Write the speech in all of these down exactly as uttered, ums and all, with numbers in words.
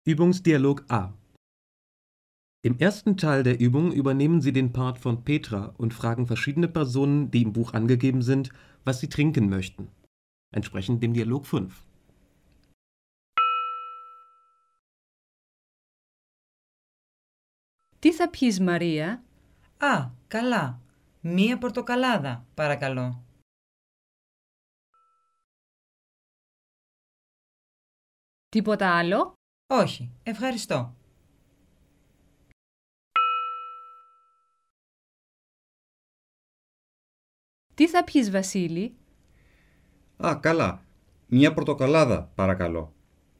Übungsdialog A. Im ersten Teil der Übung übernehmen Sie den Part von Petra und fragen verschiedene Personen, die im Buch angegeben sind, was sie trinken möchten. Entsprechend dem Dialog fünf. Τι θα πιείς, Μαρία? Α, καλά. Μία πορτοκαλάδα, παρακαλώ. Τίποτα άλλο? Όχι, ευχαριστώ. Τι θα πιείς, Βασίλη? Α, καλά. Μία πορτοκαλάδα, παρακαλώ.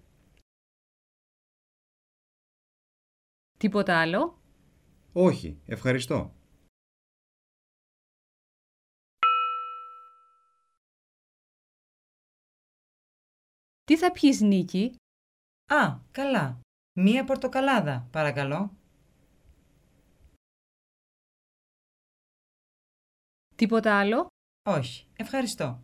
Τίποτα άλλο? Όχι, ευχαριστώ. Τι θα πιείς, Νίκη? Α, καλά. Μία πορτοκαλάδα, παρακαλώ. Τίποτα άλλο? Όχι, ευχαριστώ.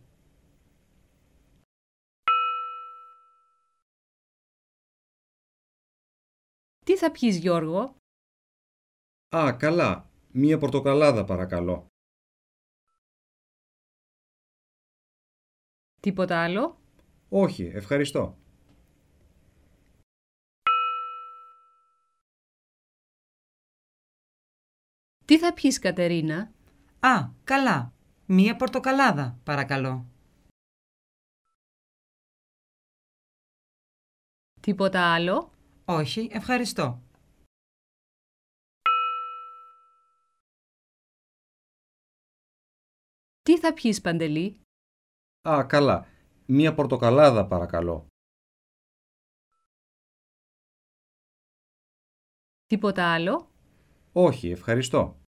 Τι θα πιείς, Γιώργο? Α, καλά. Μία πορτοκαλάδα, παρακαλώ. Τίποτα άλλο? Όχι, ευχαριστώ. Τι θα πιείς, Κατερίνα? Α, καλά. Μία πορτοκαλάδα, παρακαλώ. Τίποτα άλλο? Όχι, ευχαριστώ. Τι θα πιείς, Παντελή? Α, καλά. Μία πορτοκαλάδα, παρακαλώ. Τίποτα άλλο? Όχι, ευχαριστώ.